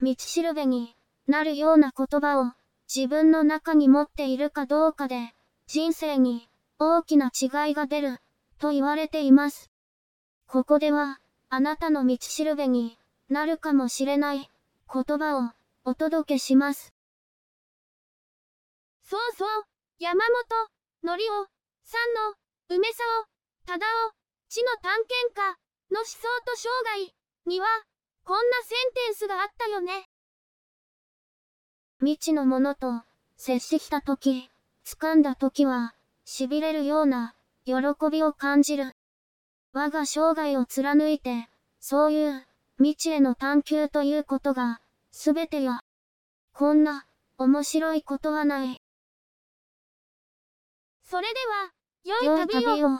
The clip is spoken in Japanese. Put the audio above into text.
道しるべになるような言葉を自分の中に持っているかどうかで、人生に大きな違いが出ると言われています。ここでは、あなたの道しるべになるかもしれない言葉をお届けします。そうそう、山本のりおさんの梅沢忠夫知の探検家の思想と生涯には、こんなセンテンスがあったよね。未知のものと接したとき、掴んだときは、痺れるような喜びを感じる。我が生涯を貫いて、そういう未知への探求ということが、すべてよ。こんな面白いことはない。それでは、良い旅を。